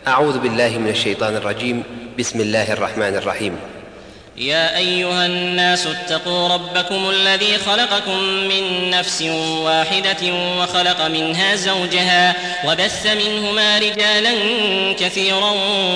أعوذ بالله من الشيطان الرجيم. بسم الله الرحمن الرحيم. يا أيها الناس اتقوا ربكم الذي خلقكم من نفس واحدة وخلق منها زوجها وبث منهما رجالا كثيرا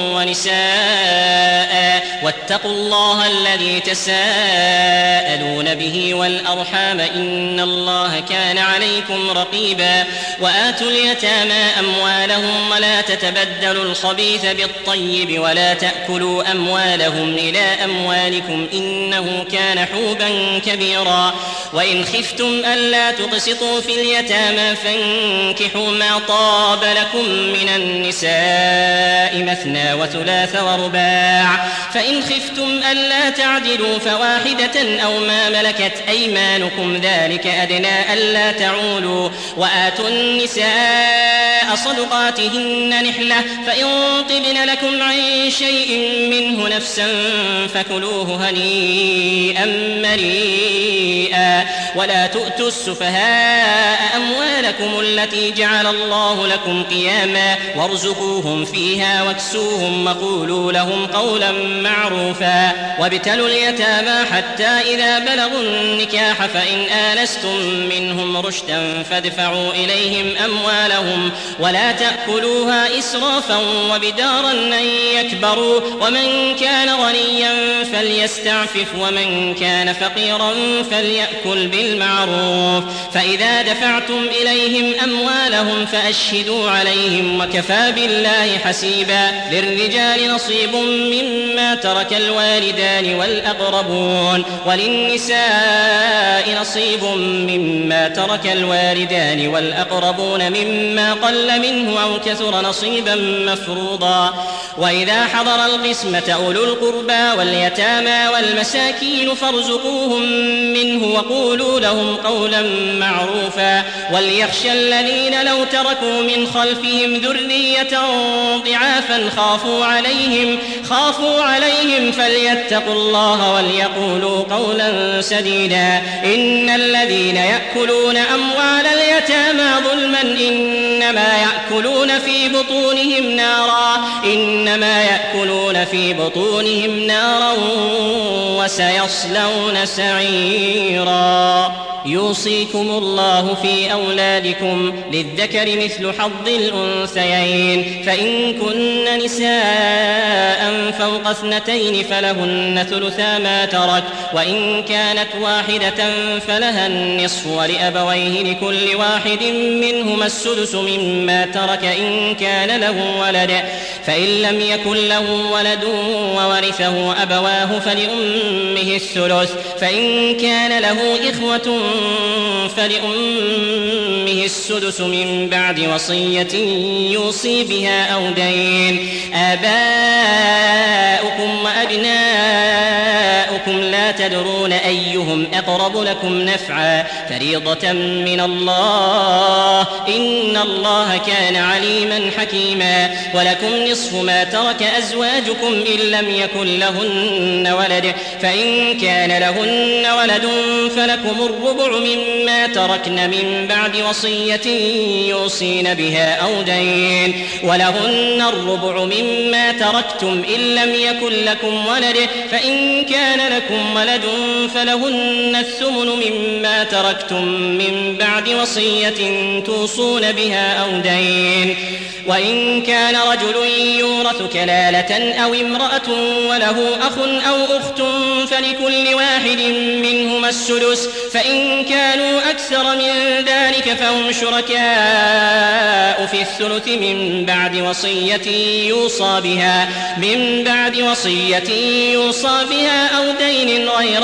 ونساء واتقوا الله الذي تساءلون به والأرحام إن الله كان عليكم رقيبا. وآتوا اليتامى أموالهم ولا تتبدلوا الخبيث بالطيب ولا تأكلوا أموالهم إلى أموالكم إنه كان حوبا كبيرا. وإن خفتم ألا تقسطوا في اليتامى فانكحوا ما طاب لكم من النساء مثنى وثلاث ورباع، فإن خفتم ألا تعدلوا فواحدة أو ما ملكت أيمانكم ذلك أدنى ألا تعولوا. وآتوا النساء صدقاتهن نحلة، فإن طبن لكم عن شيء منه نفسا فكلوه هنيئا مريئا. ولا تؤتوا السفهاء أموالكم التي جعل الله لكم قياما وارزقوهم فيها واكسوهم وقولوا لهم قولا معروفا. وابتلوا اليتامى حتى إذا بلغوا النكاح فإن آنستم منهم رشدا فادفعوا إليهم أموالهم ولا تأكلوها إسرافا وبدارا أن يكبروا. ومن كان غنيا فليستعفف ومن كان فقيرا فليأكل بالمعروف. فإذا دفعتم إليهم أموالهم فأشهدوا عليهم وكفى بالله حسيبا. للرجال نصيب مما ترك الوالدان والأقربون وللنساء نصيب مما ترك الوالدان والأقربون مما قل منه أو كثر نصيبا مفروضا. وإذا حضر القسمة أولو القربى واليتامى والمساكين فارزقوهم منه وقولوا لهم قولا معروفا. وليخشى الذين لو تركوا من خلفهم ذرية ضعافا خافوا عليهم فليتقوا الله وليقولوا قولا سديدا. إن الذين يأكلون أموال اليتامى ظلما إنما يأكلون في بطونهم نارا وسيصلون سعيرا. يوصيكم الله في أولادكم للذكر مثل حظ الأنثيين، فإن كن نساء فوق 2 فلهن ثلثا ما ترك، وإن كانت واحدة فلها النصف ولأبويه لكل واحد منهما السدس مما ترك إن كان له ولد، فإن لم يكن له ولد وورثه أبواه فلأمه الثلث، فإن كان له إخوة فلأمه السدس من بعد وصية يوصي بها أو دين. آباؤكم وأبناؤكم لا تدرون أيهم أقرب لكم نفعا فريضة من الله إن الله كان عليما حكيما. ولكم نصف ما ترك أزواجكم إن لم يكن لهن ولد، فإن كان لهن ولد فلكم الربع مما تركن من بعد وصية يوصين بها أو دين. ولهن الربع مما تركتم إن لم يكن لكم ولد، فإن كان لكم ولد فلهن الثمن مما تركتم من بعد وصية توصون بها أو دين. وإن كان رجل يورث كلالة أو امرأة وله أخ أو أخت فلكل واحد منهما السدس، فإن كانوا أكثر من ذلك فهم شركاء في الثلث من بعد وصية يوصى بها أو دين غير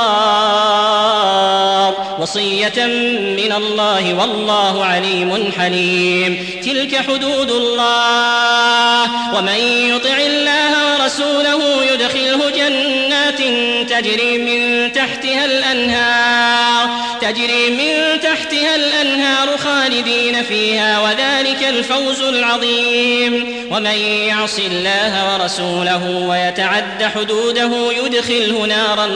مضار، وصية من الله والله عليم حليم. تلك حدود الله، ومن يطع الله ورسوله يدخله جنات تجري من تحتها الأنهار خالدين فيها، وذلك الفوز العظيم. ومن يعص الله ورسوله ويتعد حدوده يدخله نارا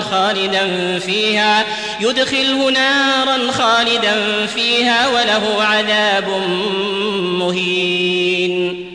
خالدا فيها وله عذاب مهين.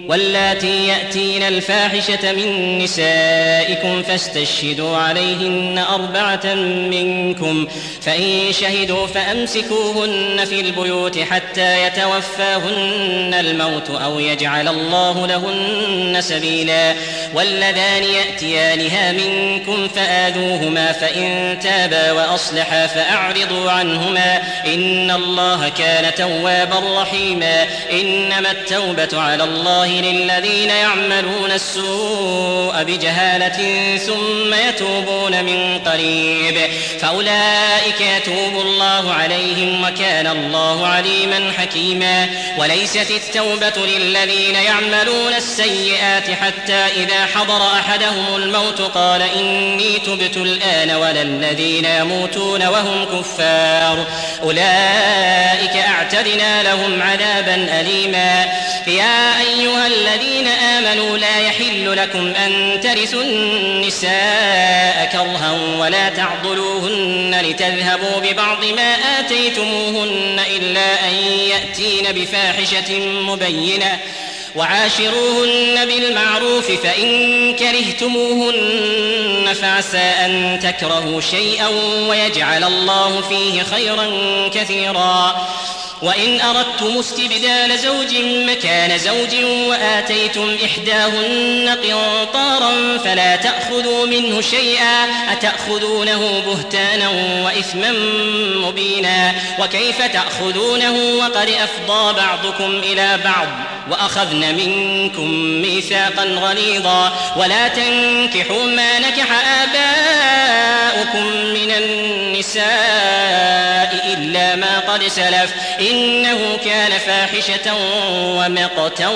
واللاتي يأتين الفاحشة من نسائكم فاستشهدوا عليهن 4 منكم، فإن شهدوا فأمسكوهن في البيوت حتى يتوفاهن الموت أو يجعل الله لهن سبيلا. واللذان يأتيانها منكم فآذوهما، فإن تابا وأصلحا فأعرضوا عنهما، إن الله كان توابا رحيما. إنما التوبة على الله للذين يعملون السوء بجهالة ثم يتوبون من قريب، فأولئك يتوب الله عليهم وكان الله عليما حكيما. وليست التوبة للذين يعملون السيئات حتى إذا حضر أحدهم الموت قال إني تبت الآن، ولا الذين يموتون وهم كفار، أولئك أعتدنا لهم عذابا أليما. يا أيها الذين آمنوا لا يحل لكم أن ترثوا النساء كرها ولا تعضلوهن لتذهبوا ببعض ما آتيتموهن إلا أن يأتين بفاحشة مبينة، وعاشروهن بالمعروف، فإن كرهتموهن فعسى أن تكرهوا شيئا ويجعل الله فيه خيرا كثيرا. وإن أردتم استبدال زوج مكان زوج وآتيتم إحداهن قنطارا فلا تأخذوا منه شيئا، أتأخذونه بهتانا وإثما مبينا، وكيف تأخذونه وقد أفضى بعضكم إلى بعض وأخذن منكم ميثاقا غليظا. ولا تنكحوا ما نكح آباؤكم من النساء إلا ما قد سلف، إنه كان فاحشة ومقتا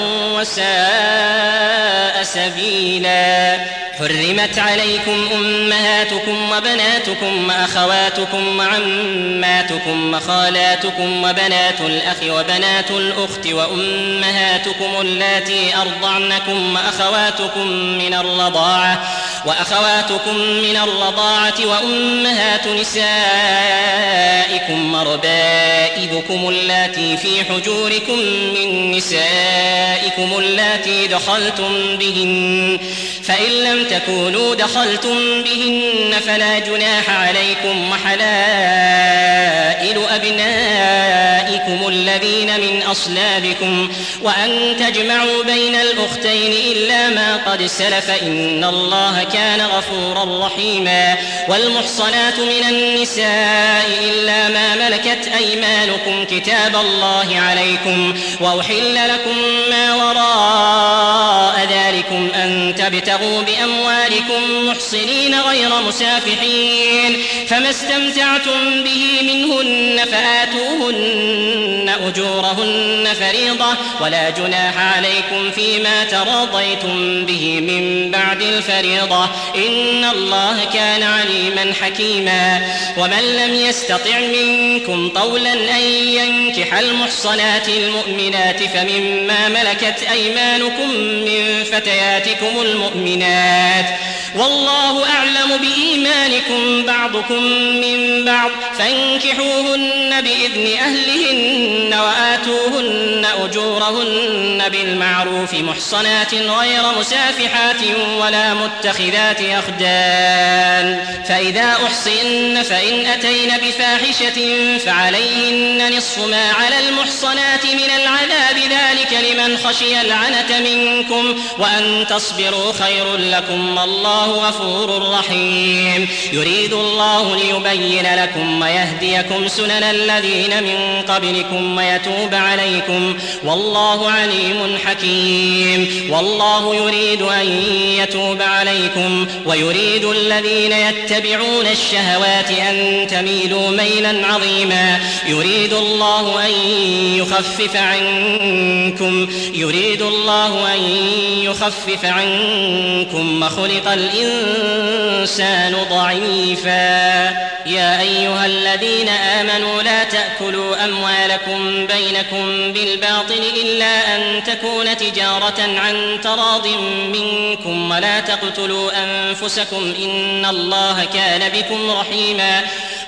وساء سبيلا. حرمت عليكم أمهاتكم وبناتكم وأخواتكم وعماتكم وخالاتكم وبنات الأخ وبنات الأخت وأمهاتكم اللاتي أرضعنكم وأخواتكم من الرضاعة وأمهات نسائكم وربائبكم اللاتي في حجوركم من نسائكم اللاتي دخلتم بهن، فإن لم تكونوا دخلتم بهن فلا جناح عليكم، وحلائل أبنائكم الذين من أصلابكم، وأن تجمعوا بين الأختين إلا ما قد سلف، إن الله كان غفورا رحيما. والمحصنات من النساء إلا ما ملكت أيمانكم كتاب الله عليكم، وأحل لكم ما وراء ذلكم أن تبتغوا بأموالكم محصنين غير مسافحين، فما استمتعتم به منهن فآتوهن أجورهن فريضة، ولا جناح عليكم فيما تراضيتم به من بعد الفريضة، إن الله كان عليما حكيما. ومن لم يستطع منكم طولا أن ينكح المحصنات المؤمنات فمما ملكت أيمانكم من فتياتكم المؤمنات، والله أعلم بإيمانكم بعضكم من بعض، فانكحوهن بإذن أهلهن وآتوهن أجورهن بالمعروف محصنات غير مسافحات ولا متخذات أخدان، فإذا أحصن فإن أتين بفاحشة فعليهن نصف ما على المحصنات من العذاب، ذلك لمن خشي العنة منكم، وأن تصبروا خير لكم، والله غفور رحيم. يريد الله ليبين لكم ويهديكم سنن الذين من قبلكم ويتوب عليكم، والله عليم حكيم. والله يريد أن يتوب عليكم ويريد الذين يتبعون الشهوات أن تميلوا ميلا عظيما. يريد الله أن يخفف عنكم وخلق الإنسان ضعيفا. يا أيها الذين آمنوا لا تأكلوا أموالكم بينكم بالباطل إلا أن تكون تجارة عن تراض منكم، ولا تقتلوا أنفسكم إن الله كان بكم رحيما.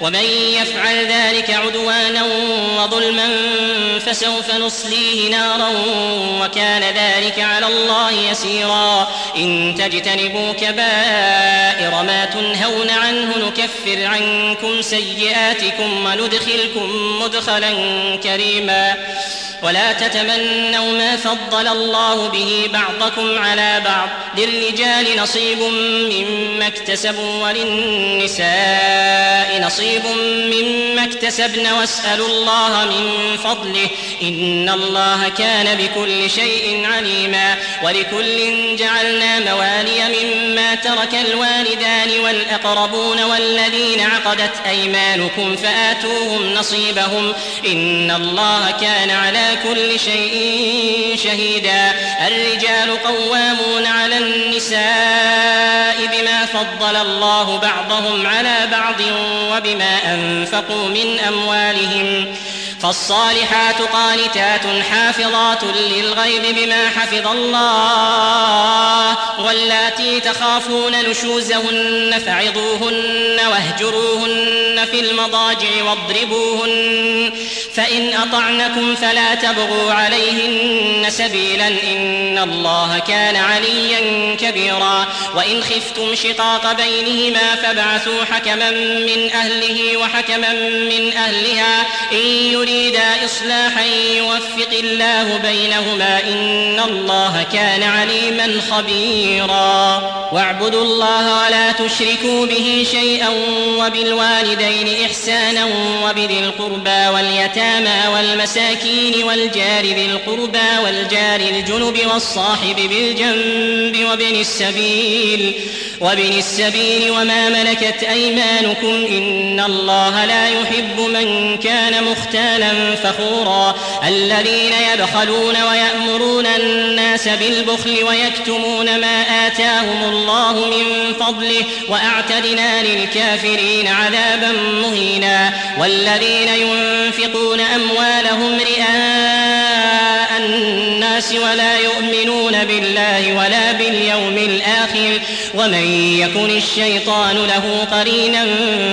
ومن يفعل ذلك عدوانا وظلما فسوف نصليه نارا وكان ذلك على الله يسيرا. إن تجتنبوا كبائر ما تنهون عنه نكفر عنكم سيئاتكم وندخلكم مدخلا كريما. ولا تتمنوا ما فضل الله به بعضكم على بعض، للرجال نصيب مما اكتسبوا وللنساء نصيب مما اكتسبن واسألوا الله من فضله إن الله كان بكل شيء عليما. ولكل جعلنا موالي مما ترك الوالدان والأقربون والذين عقدت أيمانكم فآتوهم نصيبهم إن الله كان على كل شيء شهيدا. الرجال قوامون على النساء بما فضل الله بعضهم على بعض وبما أنفقوا من أموالهم. فالصالحات قانتات حافظات للغيب بما حفظ الله. واللاتي تخافون نشوزهن فعظوهن واهجروهن في المضاجع واضربوهن، فإن أطعنكم فلا تبغوا عليهن سبيلا إن الله كان عليا كبيرا. وإن خفتم شقاق بينهما فابعثوا حكما من أهله وحكما من أهلها إن يريدا إصلاحا يوفق الله بينهما إن الله كان عليما خبيرا. واعبدوا الله ولا تشركوا به شيئا وبالوالدين إحسانا وبذي القربى واليتامى والمساكين والجار ذي القربى والجار الجنب والصاحب بالجنب وابن السبيل وما ملكت أيمانكم إن الله لا يحب من كان مختالا فخورا. الذين يبخلون ويأمرون الناس بالبخل ويكتمون ما آتاهم الله من فضله وأعتدنا للكافرين عذابا مهينا. والذين ينفقون أموالهم رئاء الناس ولا يؤمنون بالله ولا باليوم الآخر ومن يكن الشيطان له قرينا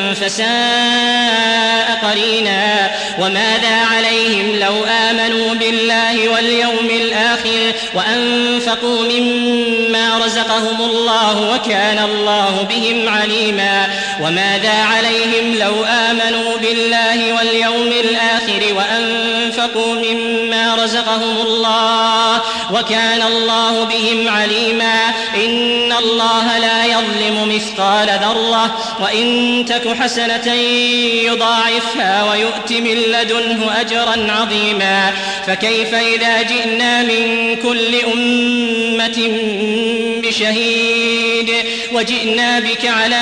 فساء قرينا. وماذا عليهم لو آمنوا بالله واليوم الآخر وأنفقوا مما رزقهم الله وكان الله بهم عليما. وماذا عليهم لو آمنوا بالله واليوم الآخر وأنفقوا مما رزقهم الله وكان الله بهم عليما. إن الله لا يظلم مثقال ذرة وإن تك حسنة يضاعفها ويؤت من لدنه أجرا عظيما. فكيف إذا جئنا من كل أمة بشهيد وجئنا بك على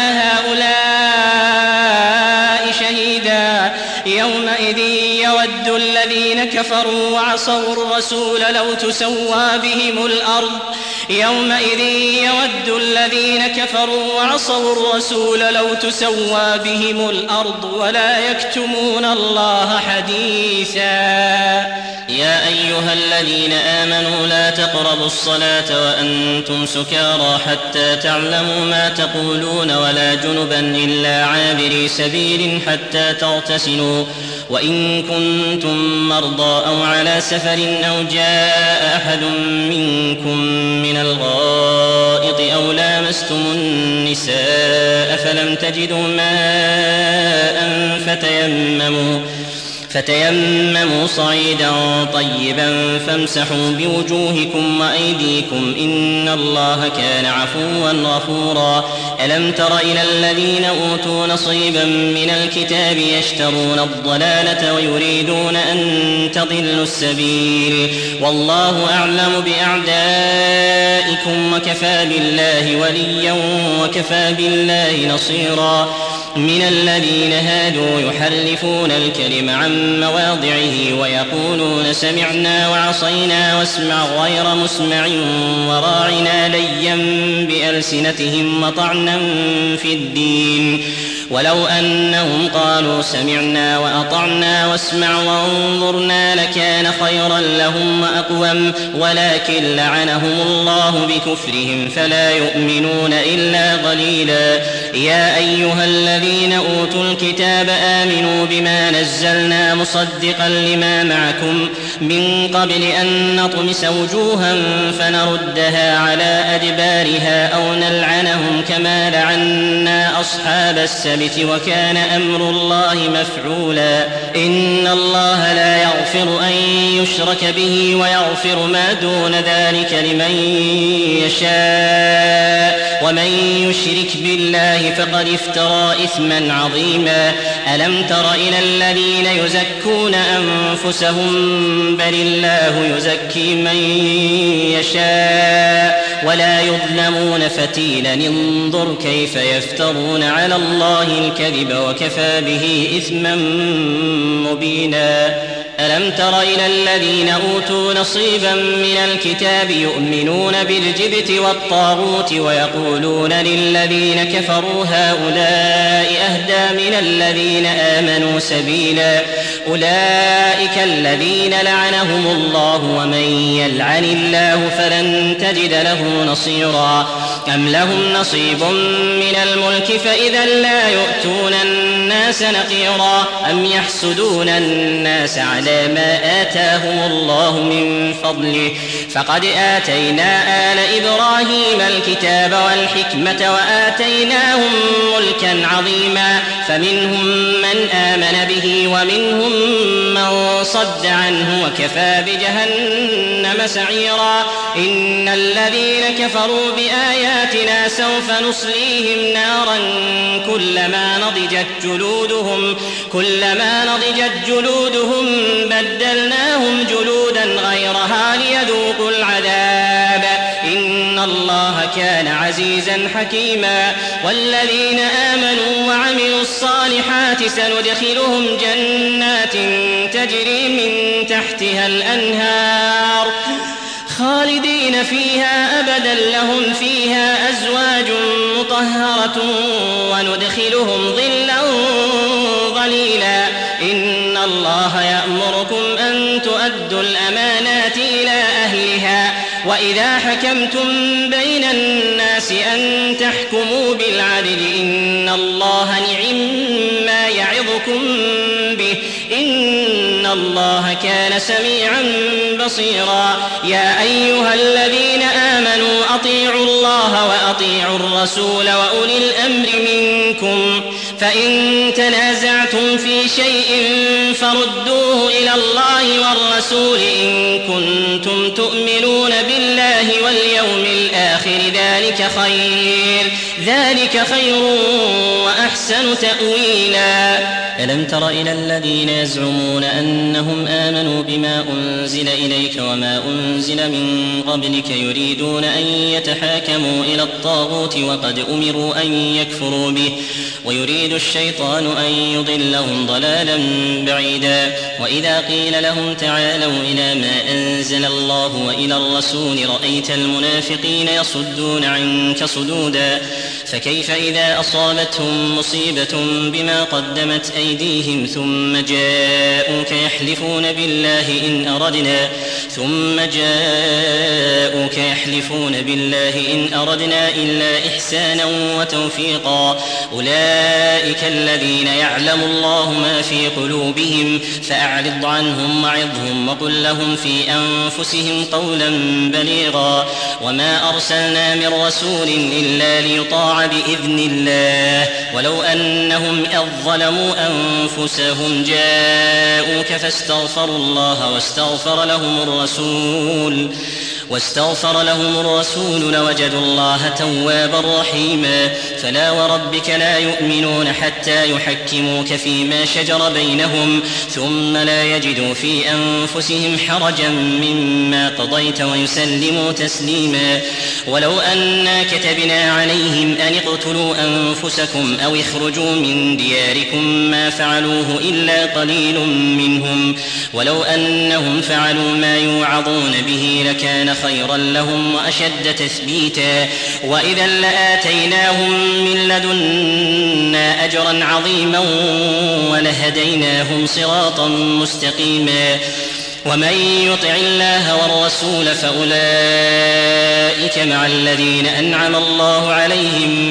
هؤلاء شهيدا. يومئذ يود الذين كفروا وعصوا الرسول لو تسوى بهم الأرض يومئذ يود الذين كفروا وعصوا الرسول لو تسوى بهم الأرض ولا يكتمون الله حديثا. يا أيها الذين آمنوا لا تقربوا الصلاة وأنتم سكارى حتى تعلموا ما تقولون ولا جنبا إلا عابري سبيل حتى تغتسلوا وإن كنتم مرضى أو على سفر أو جاء أحد منكم من الغائط أو لامستم النساء فلم تجدوا ماء فتيمموا صعيدا طيبا فامسحوا بوجوهكم وأيديكم إن الله كان عفوا غفورا. ألم تر إلى الذين أوتوا نصيبا من الكتاب يشترون الضلالة ويريدون أن تضلوا السبيل والله أعلم بأعدائكم وكفى بالله وليا وكفى بالله نصيرا. من الذين هادوا يحرفون الكلم عن مواضعه ويقولون سمعنا وعصينا واسمع غير مسمع وراعنا ليا بألسنتهم وطعنا في الدين. ولو أنهم قالوا سمعنا وأطعنا واسمع وانظرنا لكان خيرا لهم وأقوم ولكن لعنهم الله بكفرهم فلا يؤمنون إلا قليلا. يا أيها الذين أوتوا الكتاب آمنوا بما نزلنا مصدقا لما معكم من قبل أن نطمس وجوها فنردها على أدبارها أو نلعنهم كما لعنا أصحاب السبت وكان أمر الله مفعولا. إن الله لا يغفر أن يشرك به ويغفر ما دون ذلك لمن يشاء ومن يشرك بالله فقد افترى إثما عظيما. ألم تر إلى الذين يزكون أنفسهم بل الله يزكي من يشاء ولا يظلمون فتيلا. انظر كيف يفترون على الله الكذب وكفى به إثما مبينا. ألم تر إلى الذين أوتوا نصيبا من الكتاب يؤمنون بالجبت والطاغوت ويقولون للذين كفروا هؤلاء أهدى من الذين آمنوا سبيلا. أولئك الذين لعنهم الله ومن يلعن الله فلن تجد له نصيرا. أم لهم نصيب من الملك فإذا لا يؤتون الناس نقيرا. أم يحسدون الناس على ما آتاهم الله من فضله فقد آتينا آل إبراهيم الكتاب والحكمة وآتيناهم ملكا عظيما. فمنهم من آمن به ومنهم من صد عنه وكفى بجهنم سعيرا. إن الذين كفروا بآياتنا سوف نصليهم نارا كلما نضجت جلودهم بدلناهم جلودا غيرها ليذوقوا العذاب. إن الله كان عزيزا حكيما. والذين آمنوا وعملوا الصالحات سندخلهم جنات تجري من تحتها الأنهار خالدين فيها أبدا لهم فيها أزواج مطهرة وندخلهم ظلا ظليلا. إن الله يأمركم أن تؤدوا الأمانات إلى أهلها وإذا حكمتم بين الناس أن تحكموا بالعدل. إن الله نعما يعظكم به إن الله كان سميعا بصيرا. يا أيها الذين آمنوا أطيعوا الله وأطيعوا الرسول وأولي الأمر منكم فإن تنازعتم في شيء فردوه إلى الله والرسول إن كنتم تؤمنون بالله واليوم الآخر ذلك خير وأحسن تأويلا. ألم تر إلى الذين يزعمون أنهم آمنوا بما أنزل إليك وما أنزل من قبلك يريدون أن يتحاكموا إلى الطاغوت وقد أمروا أن يكفروا به ويريد الشيطان أن يضلهم ضلالا بعيدا. وإذا قيل لهم تعالوا إلى ما أنزل الله وإلى الرسول رأيت المنافقين يصدون عنك صدودا. فكيف إذا أصابتهم مصيبة بما قدمت أيديهم ثم جاءوك يحلفون بالله إن أردنا إلا إحسانا وتوفيقا. أولئك الذين يعلم الله ما في قلوبهم فأعرض عنهم وعظهم وقل لهم في أنفسهم قولا بليغا. وما أرسلنا من رسول إلا ليطاع بإذن الله ولو أنهم إذ ظلموا أنفسهم جاءوك فاستغفروا الله واستغفر لهم الرسول لوجدوا الله توابا رحيما. فلا وربك لا يؤمنون حتى يحكموك فيما شجر بينهم ثم لا يجدوا في أنفسهم حرجا مما قضيت ويسلموا تسليما. ولو أنا كتبنا عليهم أن اقتلوا أنفسكم أو اخرجوا من دياركم ما فعلوه إلا قليل منهم ولو أنهم فعلوا ما يوعظون به لكان خيرا لهم وأشد تثبيتا. وإذا لآتيناهم من لدنا أجرا عظيما ولهديناهم صراطا مستقيما. ومن يطع الله والرسول فأولئك مع الذين أنعم الله عليهم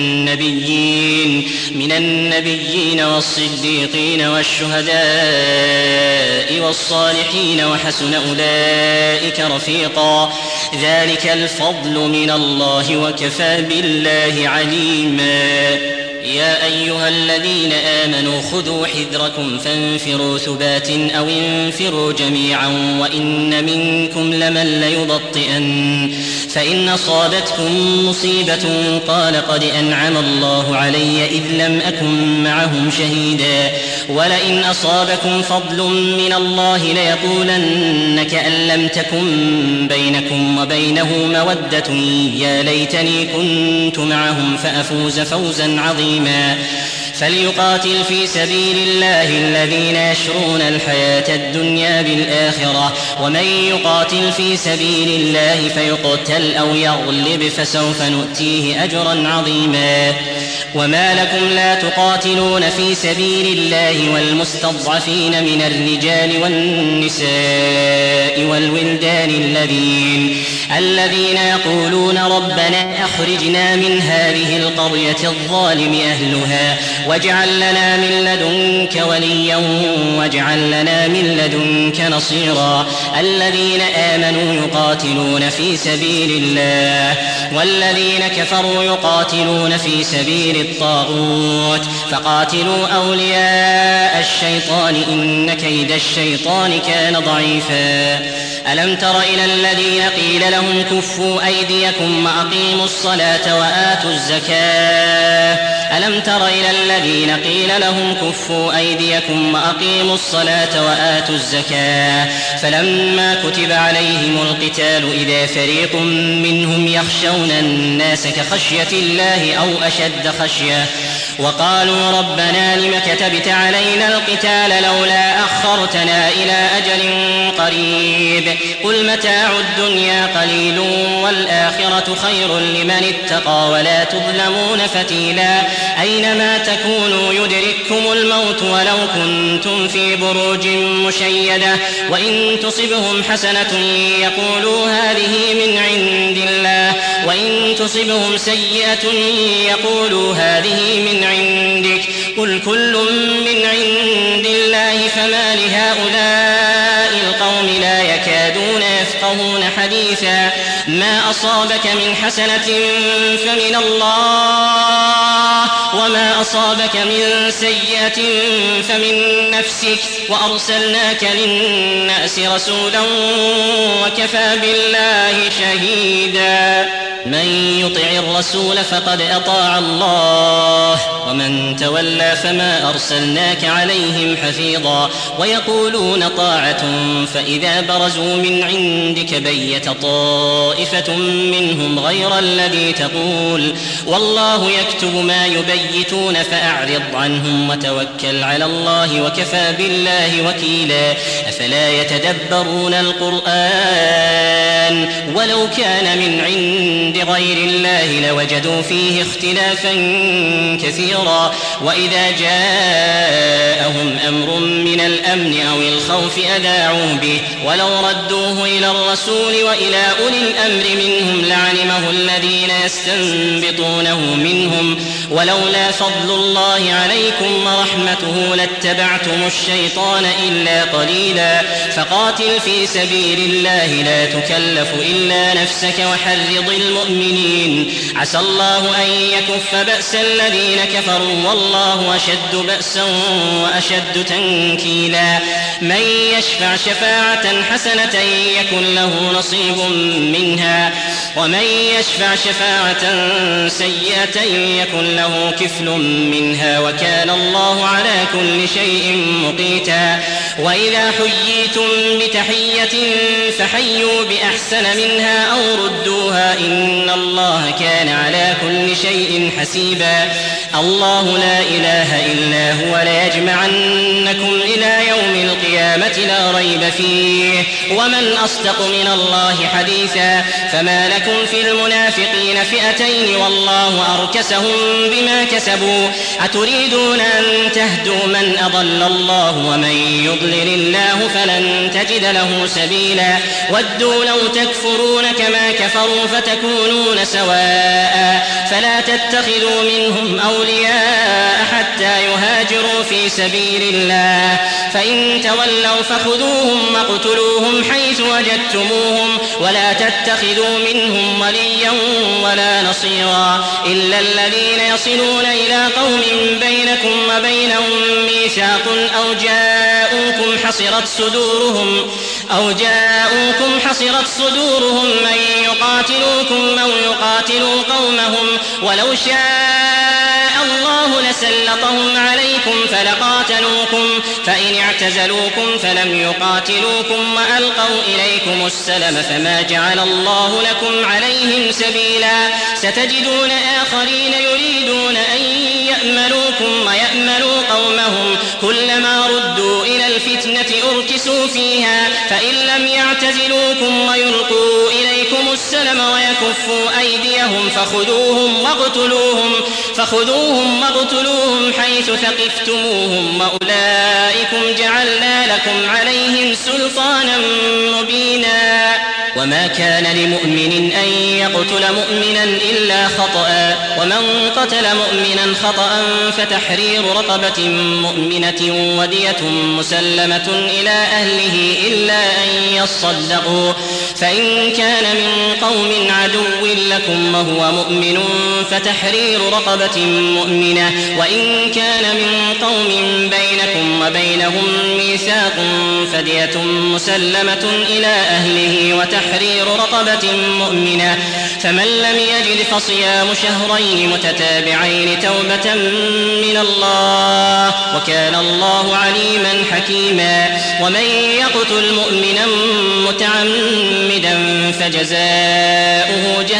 من النبيين والصديقين والشهداء والصالحين وحسن أولئك رفيقا ذلك الفضل من الله وكفى بالله عليما يا أيها الذين آمنوا خذوا حذركم فانفروا ثبات أو انفروا جميعا وإن منكم لمن ليبطئن فإن أصابتكم مصيبة قال قد أنعم الله علي إذ لم أكن معهم شهيدا ولئن أصابكم فضل من الله ليقولن كأن لم تكن بينكم وبينه مودة يا ليتني كنت معهم فأفوز فوزا عظيما فليقاتل في سبيل الله الذين يشرون الحياة الدنيا بالآخرة ومن يقاتل في سبيل الله فيقتل أو يغلب فسوف نؤتيه أجرا عظيما وما لكم لا تقاتلون في سبيل الله والمستضعفين من الرجال والنساء والولدان الذين يقولون ربنا أخرجنا من هذه القرية الظالم أهلها واجعل لنا من لدنك وليا واجعل لنا من لدنك نصيرا الذين آمنوا يقاتلون في سبيل الله والذين كفروا يقاتلون في سبيل الطاغوت فقاتلوا أولياء الشيطان إن كيد الشيطان كان ضعيفا ألم تر إلى الذين قيل لهم كفوا أيديكم وأقيموا الصلاة وآتوا الزكاة ألم تر إلى الذين قيل لهم كفوا أيديكم وأقيموا الصلاة وآتوا الزكاة فلما كتب عليهم القتال إذا فريق منهم يخشون الناس كخشية الله أو أشد خشية وقالوا ربنا لم كتبت علينا القتال لولا أخرتنا إلى أجل قريب قل متاع الدنيا قليل والآخرة خير لمن اتقى ولا تظلمون فتيلا أينما تكونوا يدرككم الموت ولو كنتم في بروج مشيدة وإن تصبهم حسنة يقولوا هذه من عند الله وإن تصبهم سيئة يقولوا هذه من عندك قل كل من عند الله فما لهؤلاء القوم لا يكادون يفقهون حديثا ما أصابك من حسنة فمن الله وما أصابك من سيئة فمن نفسك وأرسلناك للناس رسولا وكفى بالله شهيدا من يطع الرسول فقد أطاع الله ومن تولى فما أرسلناك عليهم حفيظا ويقولون طاعة فإذا برزوا من عندك بيت طائفة منهم غير الذي تقول والله يكتب ما يبيتون فأعرض عنهم وتوكل على الله وكفى بالله وكيلا أفلا يتدبرون القرآن ولو كان من عند غير الله لوجدوا فيه اختلافا كثيرا وإذا جاءهم أمر من الأمن أو الخوف أذاعوا به ولو ردوه إلى الرسول وإلى أولي الأمر منهم لعلمه الذين يستنبطونه منهم ولولا فضل الله عليكم ورحمته لاتبعتم الشيطان إلا قليلا فقاتل في سبيل الله لا تكلف إلا نفسك وحرض المؤمنين عسى الله أن يكف بأس الذين كفروا والله أشد بأسا وأشد تنكيلا من يشفع شفاعة حسنة يكن له نصيب منها ومن يشفع شفاعة سيئة يكن له كفل منها وكان الله على كل شيء مقيتا وإذا حييتم بتحية فحيوا بأحسن منها أو ردوها إن الله كان على كل شيء حسيبا الله لا إله إلا هو ليجمعنكم إلى يوم القيامة لا ريب فيه ومن أصدق من الله حديثا فما لكم في المنافقين فئتين والله أركسهم بما كسبوا أتريدون أن تهدوا من أضل الله ومن يضلل الله فلن تجد له سبيلا ودوا لو تكفرون كما كفروا فتكونون سواء فلا تتخذوا منهم أولياء حتى يهاجروا في سبيل الله فإن تولوا فخذوهم واقتلوهم حيث وجدتموهم ولا تتخذوا منهم وليا ولا نصيرا إلا الذين يصلون إلى قوم بينكم وبينهم ميثاق أو جاءوكم حصرت صدورهم من يقاتلوكم أو يقاتلوا قومهم ولو شاء الله لسلطهم عليكم فلقاتلوكم فإن اعتزلوكم فلم يقاتلوكم وألقوا إليكم السلم فما جعل الله لكم عليهم سبيلا ستجدون آخرين يريدون أن يأمنوكم ويأمنوا قومهم كلما ردوا إلى الفتنة أركسوا فيها فإن لم يعتزلوكم ويلقوا إليكم السلم ويكفوا أيديهم فخذوهم واقتلوهم حيث ثقفتموهم وأولئكم جعلنا لكم عليهم سلطانا مبينا وما كان لمؤمن أن يقتل مؤمنا إلا خطأ ومن قتل مؤمنا خطأ فتحرير رقبة مؤمنة ودية مسلمة إلى أهله إلا أن يصدقوا فإن كان من قوم عدو لكم وهو مؤمن فتحرير رقبة مؤمنة وإن كان من قوم بينكم وبينهم ميثاق فدية مسلمة إلى أهله وتحرير رقبة مؤمنة فمن لم يجد فصيام شهرين متتابعين توبة من الله وكان الله عليما حكيما ومن يقتل مؤمنا متعمدا فجزاؤه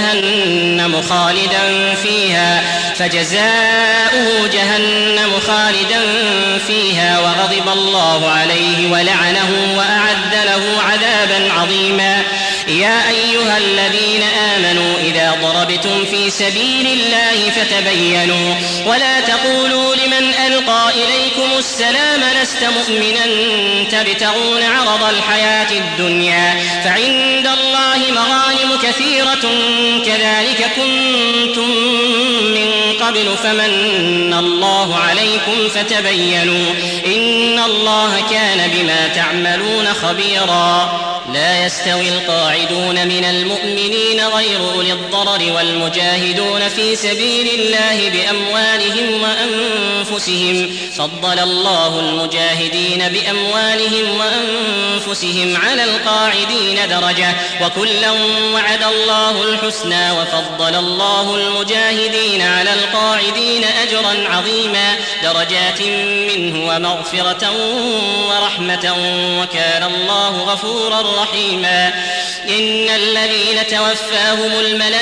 جهنم خالدا فيها وغضب الله عليه ولعنه وأعد له عذابا عظيما يا أيها الذين آمنوا إذا ضربتم في سبيل الله فتبينوا ولا تقولوا لمن ألقى إليكم السلام لست مؤمنا تبتغون عرض الحياة الدنيا فعند الله مغانم كثيرة كذلك كنتم من قبل فمن الله عليكم فتبينوا إن الله كان بما تعملون خبيرا لا يستوي القاعدون من المؤمنين غير أولي الضرر والمجاهدون في سبيل الله بأموالهم وأنفسهم فضل الله المجاهدين بأموالهم وأنفسهم على القاعدين درجة وكلا وعد الله الحسنى وفضل الله المجاهدين على القاعدين أجرا عظيما درجات منه ومغفرة ورحمة وكان الله غفورا رحيما إن الذين توفاهم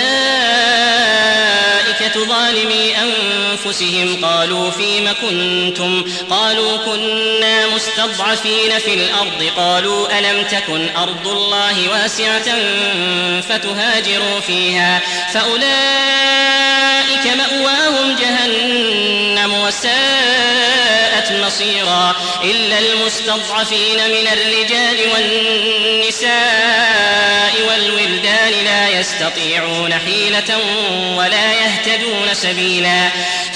الملائكة ظالمي أنفسهم قالوا فيم كنتم قالوا كنا مستضعفين في الأرض قالوا ألم تكن أرض الله واسعة فتهاجروا فيها فأولئك مأواهم جهنم وساءت مصيرا إلا المستضعفين من الرجال والنساء والولدان لا يستطيعون حيلة ولا يهتدون سبيلا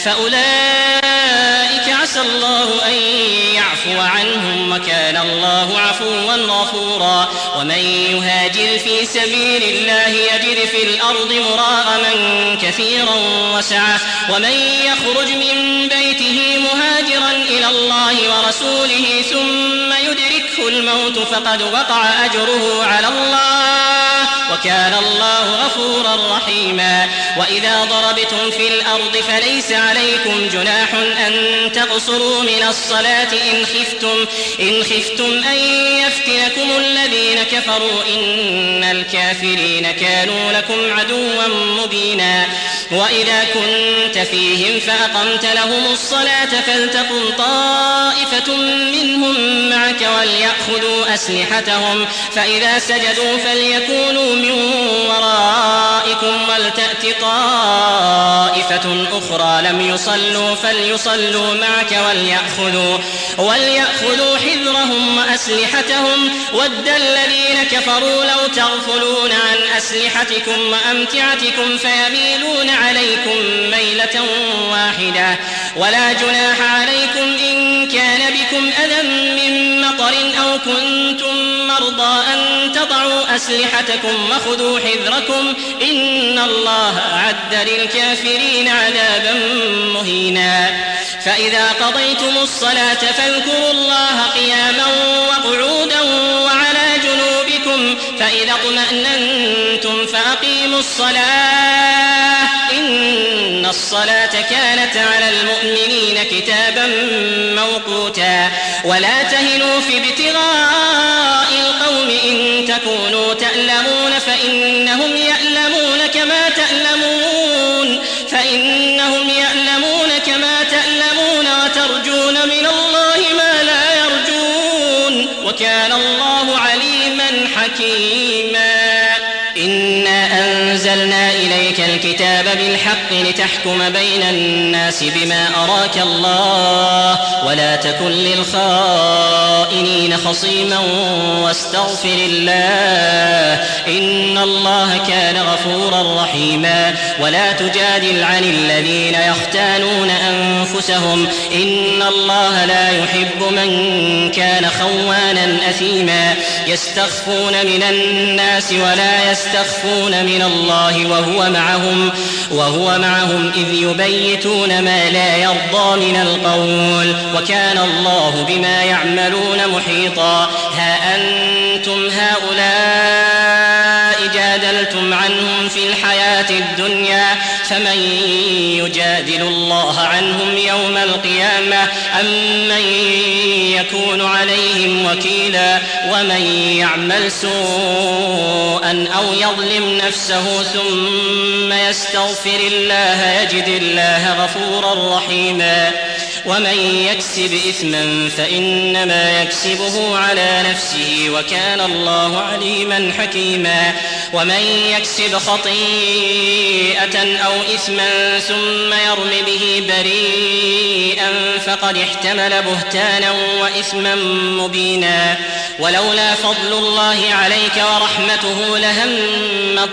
فأولئك عسى الله أن يعفو عنهم وكان الله عفوا غفورا ومن يهاجر في سبيل الله يجد في الأرض مراغما كثيرا وسعة ومن يخرج من بيته مهاجرا إلى الله ورسوله ثم يدركه الموت فقد وقع أجره على الله وكان الله غفورا رحيما. وإذا ضربتم في الأرض فليس عليكم جناح أن تقصروا من الصلاة إن خفتم أن يفتنكم الذين كفروا إن الكافرين كانوا لكم عدوا مبينا. وإذا كنت فيهم فأقمت لهم الصلاة فلتقم طائفة منهم معك وليأخذوا أسلحتهم فإذا سجدوا فليكونوا من ورائكم ولتأت طائفة أخرى لم يصلوا فليصلوا معك وليأخذوا حذرهم وأسلحتهم ود الذين كفروا لو تغفلون عن أسلحتكم وأمتعتكم فيميلون عليكم ميلة واحدة. ولا جناح عليكم إن كان بكم أذى من مطر أو كنتم مرضى أن تضعوا أسلحتكم وخذوا حذركم إن الله أعد للكافرين عذابا مهينا. فإذا قضيتم الصلاة فاذكروا الله قياما وقعودا وعلى جنوبكم فإذا اطمأننتم فأقيموا الصلاة إن الصلاة كانت على المؤمنين كتابا موقوتا. ولا تهنوا في ابتغاء القوم إن تكونوا تألمون فإنهم يألمون كما تألمون وترجون من الله ما لا يرجون وكان الله عليما حكيما. إنا أنزلنا إليك الكتاب بالحق لتحكم بين الناس بما أراك الله ولا تكن للخائنين خصيما واستغفر الله إن الله كان غفورا رحيما. ولا تجادل عن الذين يختانون أنفسهم إن الله لا يحب من كان خوانا أثيما. يستخفون من الناس ولا يستخفون من الله وهو معهم إذ يبيتون ما لا يرضى من القول وكان الله بما يعملون محيطا. ها أنتم هؤلاء جادلتم عنهم في الحياة الدنيا فمن يجادل الله عنهم يوم القيامة أم من يكون عليهم وكيلا. ومن يعمل سوءا أو يظلم نفسه ثم يستغفر الله يجد الله غفورا رحيما. ومن يكسب إثما فإنما يكسبه على نفسه وكان الله عليما حكيما. ومن يكسب خطيئة أو إثما ثم يرم به بريئا فقد احتمل بهتانا وإثما مبينا. ولولا فضل الله عليك ورحمته لهمت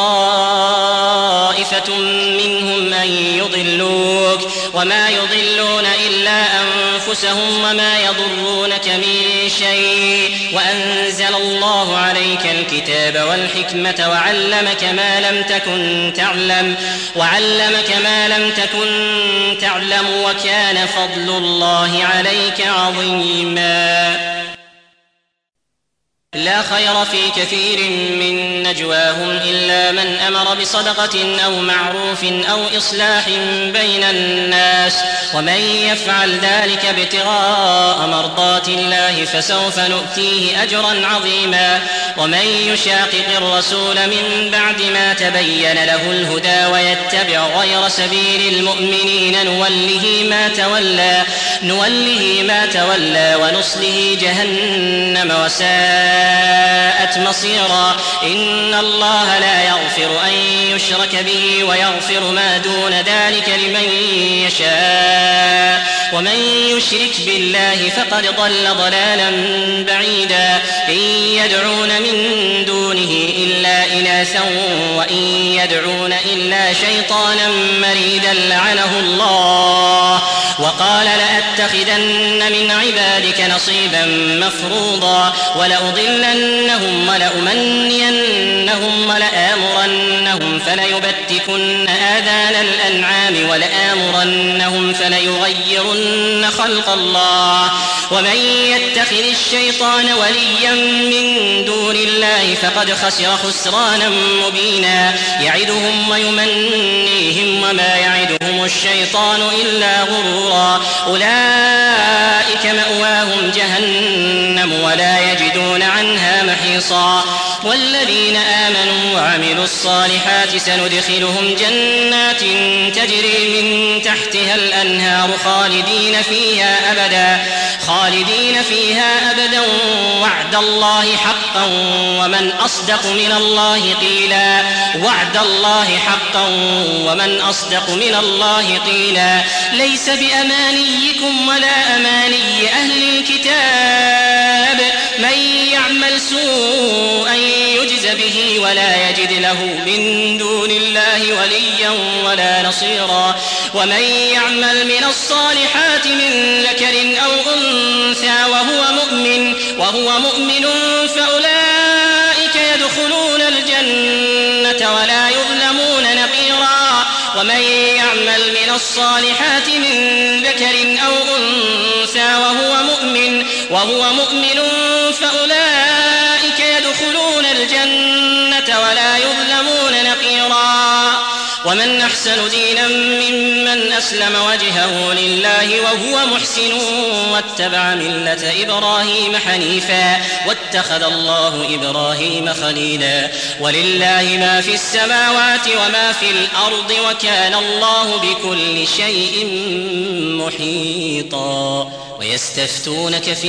طائفة منهم أن يضلوك وما يضلون إلا أنفسهم وما يضرونك من شيء. وأنزل الله عليك الكتاب والحكمة وعلمك ما لم تكن تعلم وكان فضل الله عليك عظيما. لا خير في كثير من نجواهم إلا من أمر بصدقة أو معروف أو إصلاح بين الناس ومن يفعل ذلك ابتغاء مرضات الله فسوف نؤتيه أجرا عظيما. ومن يشاقق الرسول من بعد ما تبين له الهدى ويتبع غير سبيل المؤمنين نوله ما تولى ونصله جهنم وساءت مصيرا. إن الله لا يغفر أن يشرك به ويغفر ما دون ذلك لمن يشاء ومن يشرك بالله فقد ضل ضلالا بعيدا. إن يدعون من دونه إلا إناثا وإن يدعون إلا شيطانا مريدا لعنه الله وقال لأتخذن من عبادك نصيبا مفروضا ولأضلنهم ولأمنينهم ولآمرنهم فليبتكن آذان الأنعام ولآمرنهم فليغيرن خلق الله ومن يتخذ الشيطان وليا من دون الله فقد خسر خسرانا مبينا يعدهم ويمنيهم وما يعدهم الشيطان إلا غرورا أولئك مأواهم جهنم ولا يجدون عنها محيصا والذين آمنوا وعملوا الصالحات سندخلهم جنات تجري من تحتها الأنهار خالدين فيها أبدا وعد الله حقا ومن أصدق من الله قيلا ليس بأمانيكم ولا أماني أهل الكتاب من يعمل سوءا يجز به ولا يجد له من دون الله وليا ولا نصيرا ومن يعمل من الصالحات من ذكر أو أنثى وهو مؤمن فأولئك يدخلون الجنة ولا يظلمون نقيرا ومن يعمل من الصالحات من ذكر أو أنثى وهو مؤمن فأولئك يدخلون الجنة ولا يظلمون نقيرا ومن أحسن دينا ممن أسلم وجهه لله وهو محسن واتبع ملة إبراهيم حنيفا واتخذ الله إبراهيم خليلا ولله ما في السماوات وما في الأرض وكان الله بكل شيء محيطا ويستفتونك في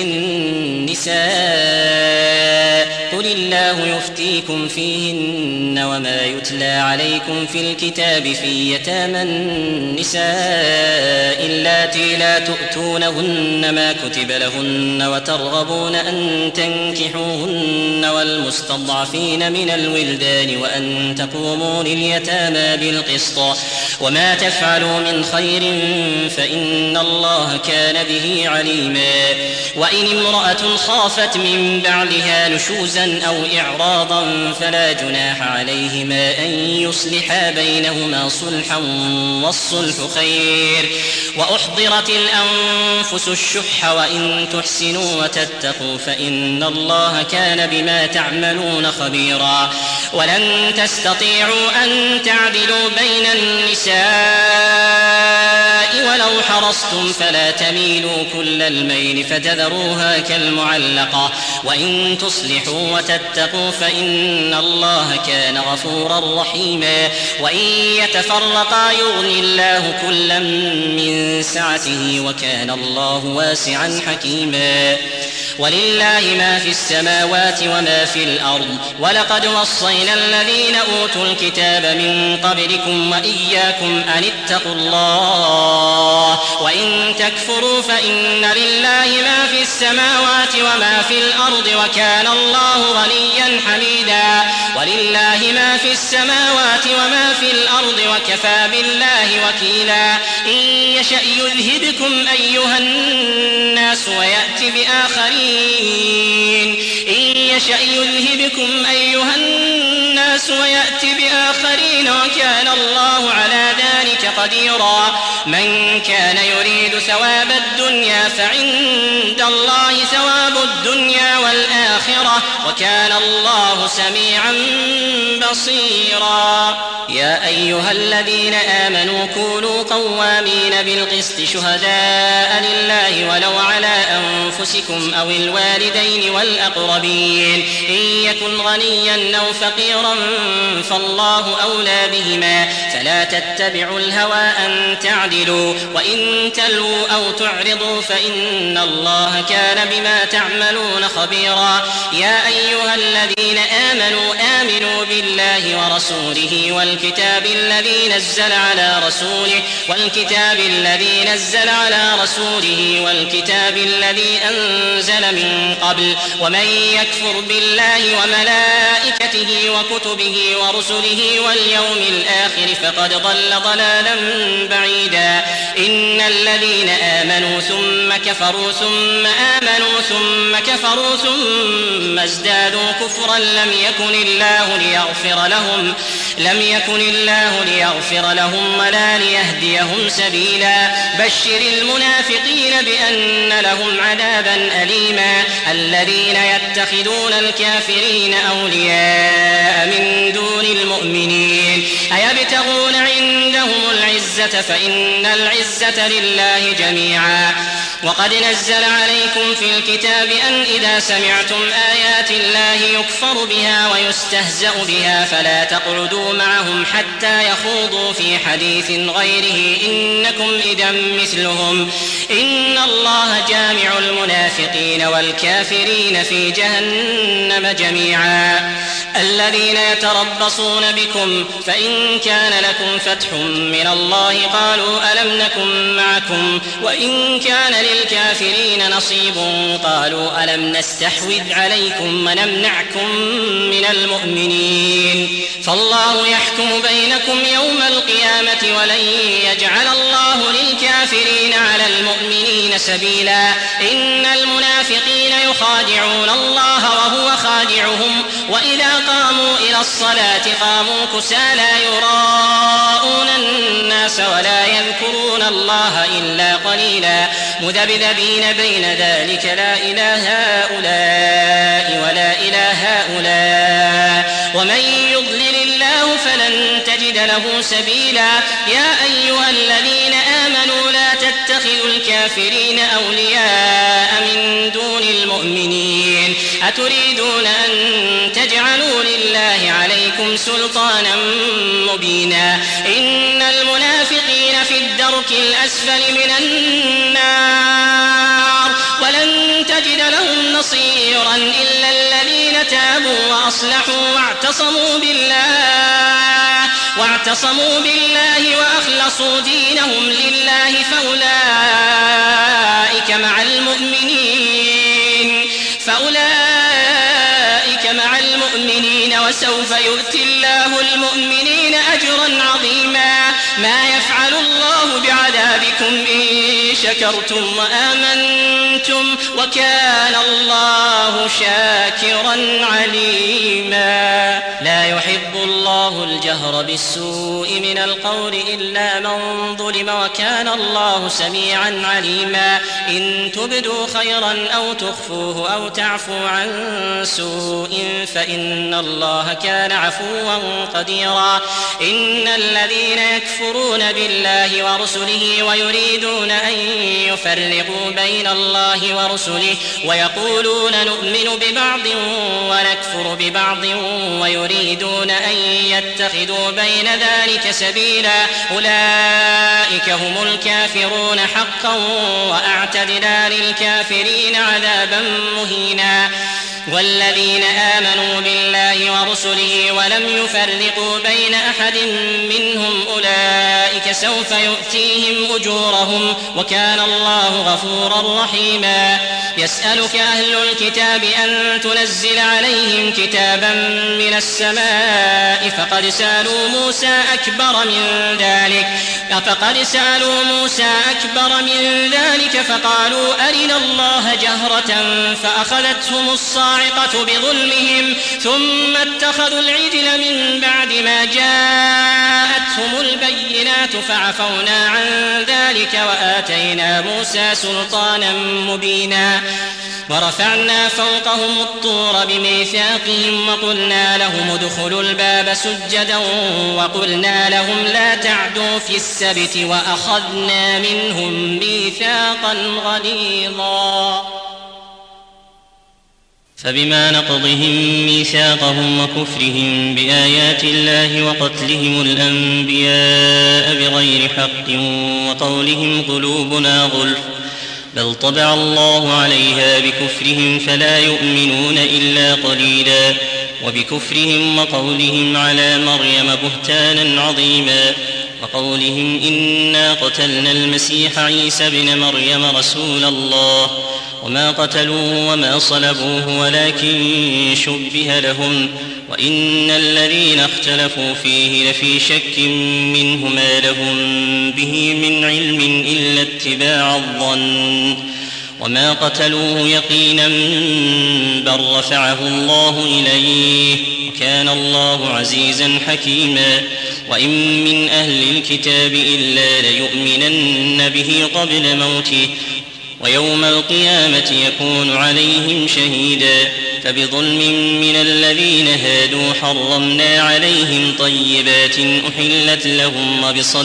النساء قل الله يفتيكم فيهن وما يتلى عليكم في الكتاب في يتامى النساء اللاتي لا تؤتونهن ما كتب لهن وترغبون أن تنكحوهن والمستضعفين من الولدان وأن تقوموا لليتامى بالقسط وما تفعلوا من خير فإن الله كان به عليما وإن امرأة خافت من بعلها نشوزا أو إعراضا فلا جناح عليهما أن يصلحا بينهما صلحا والصلح خير وأحضرت الأنفس الشح وإن تحسنوا وتتقوا فإن الله كان بما تعملون خبيرا ولن تستطيعوا أن تعدلوا بين النساء ولو حرصتم فلا تميلوا كل الميل فتذروها كالمعلقة وإن تصلحوا وتتقوا فإن الله كان غفورا رحيما وإن يتفرقا يغني الله كلا من سعته وكان الله واسعا حكيما ولله ما في السماوات وما في الأرض ولقد وصينا الذين أوتوا الكتاب من قبلكم وإياكم أن اتقوا الله وإن تكفروا فإن لله ما في السماوات وما في الأرض وكان الله غنيا حميدا ولله ما في السماوات وما في الأرض وكفى بالله وكيلا إن يشأ يذهبكم أيها الناس ويأتي بآخرين وكان الله على ذلك قديرا من كان يريد ثواب الدنيا فعند الله ثواب الدنيا والآخرة وكان الله سميعا بصيرا يا أيها الذين آمنوا كونوا قوامين بالقسط شهداء لله ولو على أنفسكم أو الوالدين والأقربين إن يكن غنيا أو فقيرا فالله أولى بهما فلا تتبعوا الهوى أن تعدلوا وإن تلووا أو تعرضوا فإن الله كان بما تعملون خبيرا يا أيها الذين آمنوا بالله ورسوله والكتاب الذي نزل على رسوله والكتاب الذي أنزل من قبل ومن يكفر بالله وملائكته وكتبه ورسله واليوم الآخر فقد ضل ضلالا بعيدا. إن الذين آمنوا ثم كفروا ثم آمنوا ثم كفروا ثم ازدادوا كفرا لم يكن الله ليغفر لهم ولا ليهديهم سبيلا. بشر المنافقين بأن لهم عذابا أليما. الذين يتخذون الكافرين أولياء من دون المؤمنين أيبتغون عندهم العزة فإن العزة لله جميعا. وقد نزل عليكم في الكتاب أن إذا سمعتم آيات الله يكفر بها ويستهزأ بها فلا تقعدوا معهم حتى يخوضوا في حديث غيره إنكم إذا مثلهم. إن الله جامع المنافقين والكافرين في جهنم جميعا. الذين يتربصون بكم فإن كان لكم فتح من الله قالوا ألم نكن معكم وإن كان للكافرين نصيب قالوا ألم نستحوذ عليكم ونمنعكم من المؤمنين. فالله يحكم بينكم يوم القيامة ولن يجعل الله للكافرين على المؤمنين سبيلا. إن المنافقين يخادعون الله وهو خادعهم وإذا قاموا إلى الصلاة قاموا كسالى يراءون الناس ولا يذكرون الله إلا قليلا مذبذبين بين ذلك لا إله هؤلاء ولا إله هؤلاء ومن يضلل الله فلن تجد له سبيلا. يا أيها الذين آمنوا لا تتخذوا الكافرين أولياء من دون المؤمنين أتريدون أن تجعلوا لله عليكم سلطانا مبينا. إن المنافقين في الدرك الأسفل من النار ولن تجد لهم نصيرا إلا الذين تابوا وأصلحوا واعتصموا بالله وأخلصوا دينهم لله فأولئك مع المؤمنين وسوف يؤتي الله المؤمنين أجرا عظيما. ما يفعل الله بعذابكم إن شكرتم وآمنتم وكان الله شاكرا عليما. لا يحب الله الجهر بالسوء من القول إلا من ظلم وكان الله سميعا عليما. إن تبدوا خيرا أو تخفوه أو تعفوا عن سوء فإن الله كان عفوا قديرا. إن الذين يكفرون بالله ورسله ويريدون أن يفرقوا بين الله ورسله ويقولون نؤمن ببعض ونكفر ببعض ويريدون أن يتخذوا بين ذلك سبيلا أولئك هم الكافرون حقا وأعتدنا للكافرين عذابا مهينا. والذين آمنوا بالله ورسله ولم يفرقوا بين أحد منهم أولئك سوف يؤتيهم أجورهم وكان الله غفورا رحيما. يسألك أهل الكتاب أن تنزل عليهم كتابا من السماء فقد سألوا موسى أكبر من ذلك فقالوا أرنا الله جهرة فأخذتهم الصاعقة بظلمهم ثم اتخذوا العجل من بعد ما جاءتهم البينات فعفونا عن ذلك وآتينا موسى سلطانا مبينا. ورفعنا فوقهم الطور بميثاقهم وقلنا لهم ادخلوا الباب سجدا وقلنا لهم لا تعدوا في السبت وأخذنا منهم ميثاقا غليظا. فبما نقضهم ميثاقهم وكفرهم بآيات الله وقتلهم الأنبياء بغير حق وقولهم قلوبنا غلف بل طبع الله عليها بكفرهم فلا يؤمنون إلا قليلا. وبكفرهم وقولهم على مريم بهتانا عظيما، وقولهم إنا قتلنا المسيح عيسى بن مريم رسول الله وما قتلوه وما صلبوه ولكن شبه لهم، وإن الذين اختلفوا فيه لفي شك منه ما لهم به من علم إلا اتباع الظن، وما قتلوه يقينا بل رفعه الله إليه وكان الله عزيزا حكيما. وإن من أهل الكتاب إلا ليؤمنن به قبل موته ويوم القيامة يكون عليهم شهيدا. فبظلم من الذين هادوا حرمنا عليهم طيبات أحلت لهم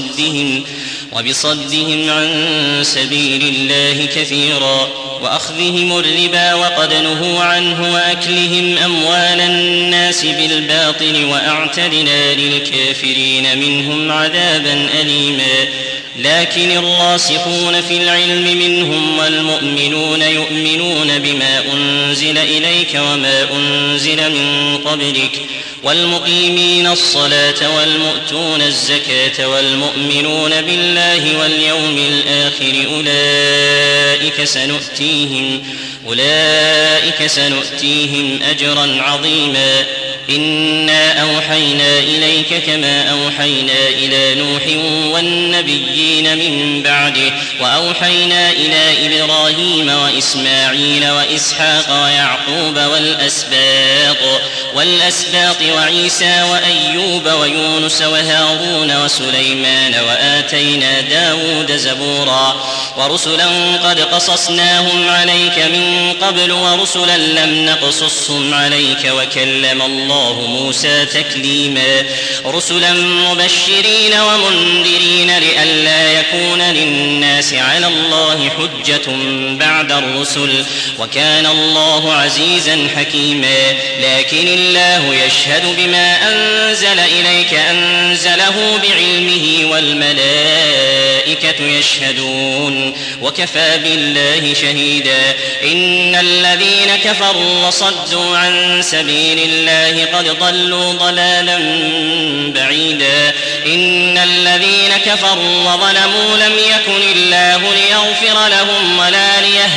وبصدهم عن سبيل الله كثيرا، وأخذهم الربا وقد نهوا عنه وأكلهم أموال الناس بالباطل، وأعتدنا للكافرين منهم عذابا أليما. لكن الراسخون في العلم منهم والمؤمنون يؤمنون بما أنزل إليك وما أنزل من قبلك والمقيمين الصلاة والمؤتون الزكاة والمؤمنون بالله واليوم الآخر أولئك سنؤتيهم أجرا عظيما. إنا أوحينا إليك كما أوحينا إلى نوح والنبيين من بعده، وأوحينا إلى إبراهيم وإسماعيل وإسحاق ويعقوب والأسباط وعيسى وأيوب ويونس وهارون وسليمان، وآتينا داود زبورا، ورسلا قد قصصناهم عليك من قبل ورسلا لم نقصصهم عليك وكلم الله موسى تكليما. رسلا مبشرين ومنذرين لئلا يكون للناس على الله حجة بعد الرسل، وكان الله عزيزا حكيما. لكن الله يشهد بما أنزل إليك أنزله بعلمه والملائكة يشهدون وكفى بالله شهيدا. إن الذين كفروا وصدوا عن سبيل الله قد ضلوا ضلالا بعيدا. إن الذين كفروا وظلموا لم يكن الله ليغفر لهم ولا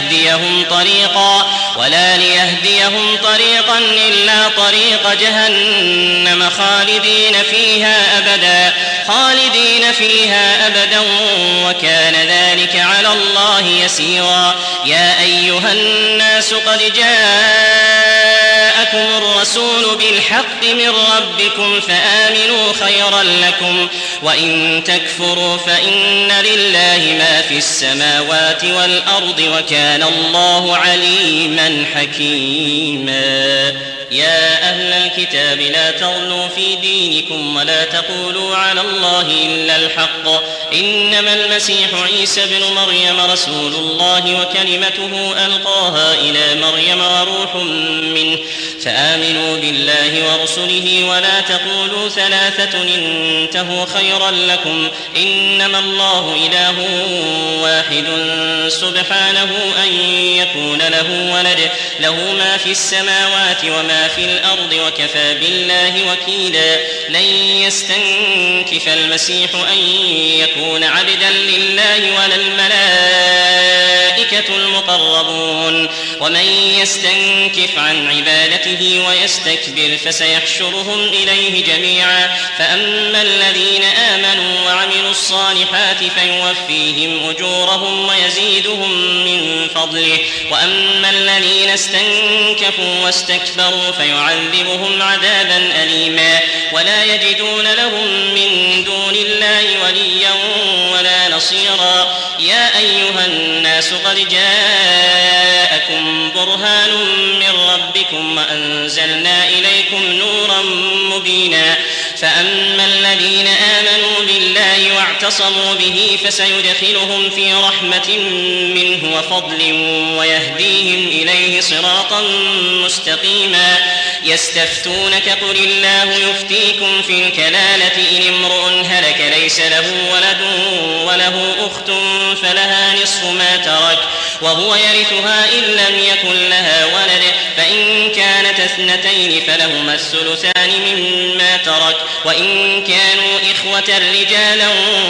ليهديهم طريقا إلا طريق جهنم خالدين فيها أبدا وكان ذلك على الله يسيرا. يا أيها الناس قد جاءكم الرسول بالحق من ربكم فآمنوا خيرا لكم، وإن تكفروا فإن لله ما في السماوات والأرض وكان الله عليما حكيما. يا أهل الكتاب لا تغلوا في دينكم ولا تقولوا على الله إلا الحق، إنما المسيح عيسى بن مريم رسول الله وكلمته ألقاها إلى مريم وروح منه، فآمنوا بالله ورسله ولا تقولوا ثلاثة انتهوا خيرا لكم، إنما الله إله واحد سبحانه أن يكون له ولد، له ما في السماوات وما في الأرض وكفى بالله وكيلا. لن يستنكف المسيح أن يكون عبدا لله ولا الملائكة المقربون، ومن يستنكف عن عبادته ويستكبر فسيحشرهم إليه جميعا. فأما الذين آمنوا وعملوا الصالحات فيوفيهم أجورهم ويزيدهم من فضله، وأما الذين استنكفوا واستكبروا فيعذبهم عذابا أليما ولا يجدون لهم من دون الله وليا ولا نصيرا. يا أيها الناس قد جاءكم برهان من ربكم وأنزلنا إليكم نورا مبينا. فأما الذين آمنوا بالله واعتصموا به فسيدخلهم في رحمة منه وفضل ويهديهم إليه صراطا مستقيما. يستفتونك قل الله يفتيكم في الكلالة إن امرؤ هلك ليس له ولد وله أخت فلها نصف ما ترك وهو يرثها إن لم يكن لها ولد، فإن كانت اثنتين فلهما الثلثان مما ترك وإن كانوا إخوة رجالا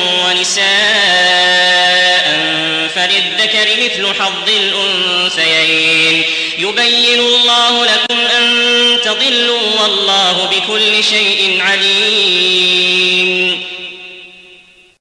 ونساء فللذكر مثل حظ الأنثيين يبين الله لكم أن تضلوا والله بكل شيء عليم.